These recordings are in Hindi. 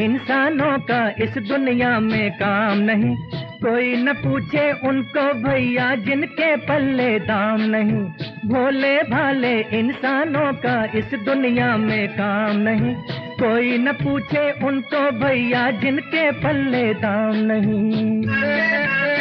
इंसानों का इस दुनिया में काम नहीं, कोई न पूछे उनको भैया जिनके पल्ले दाम नहीं। भोले भाले इंसानों का इस दुनिया में काम नहीं, कोई न पूछे उनको भैया जिनके पल्ले दाम नहीं।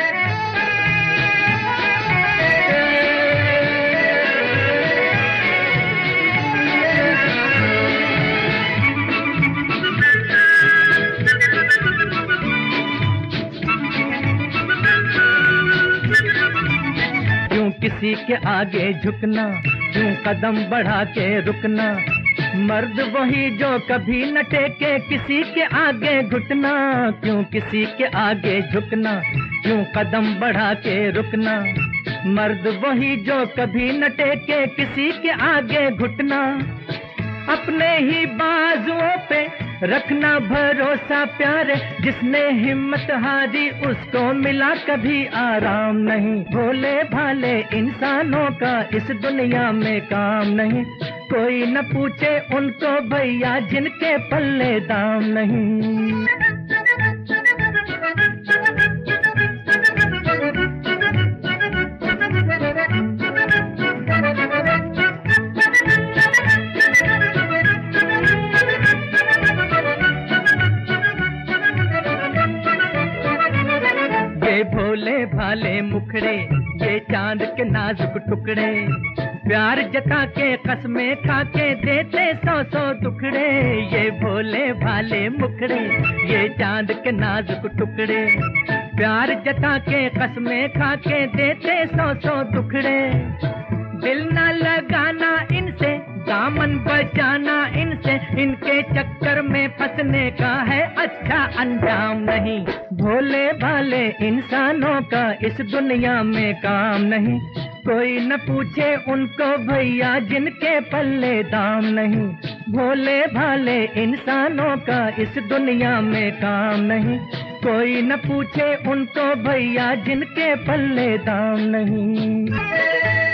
क्यों किसी के आगे झुकना, क्यों कदम बढ़ा के रुकना, मर्द वही जो कभी न टेके किसी के आगे घुटना। क्यों किसी के आगे झुकना, क्यों कदम बढ़ा के रुकना, मर्द वही जो कभी न टेके किसी के आगे घुटना। अपने ही बाजुओं पे रखना भरोसा प्यारे, जिसने हिम्मत हारी उसको मिला कभी आराम नहीं। भोले भाले इंसानों का इस दुनिया में काम नहीं, कोई न पूछे उनको भैया जिनके पल्ले दाम नहीं। ये भोले भाले मुखड़े, ये चांद के नाजुक टुकड़े, प्यार जता के कसमें खा के देते 100-100 टुकड़े। ये भोले भाले मुखड़े, ये चांद के नाजुक टुकड़े, प्यार जता के कसमें खा के देते 100-100 टुकड़े। दिल न लगाना इनसे, दामन बचाना इनसे, इनके चक्कर में फंसने का है अच्छा अंजाम नहीं। भोले भाले इंसानों का इस दुनिया में काम नहीं, कोई न पूछे उनको भैया जिनके पल्ले दाम नहीं। भोले भाले इंसानों का इस दुनिया में काम नहीं, कोई न पूछे उनको भैया जिनके पल्ले दाम नहीं।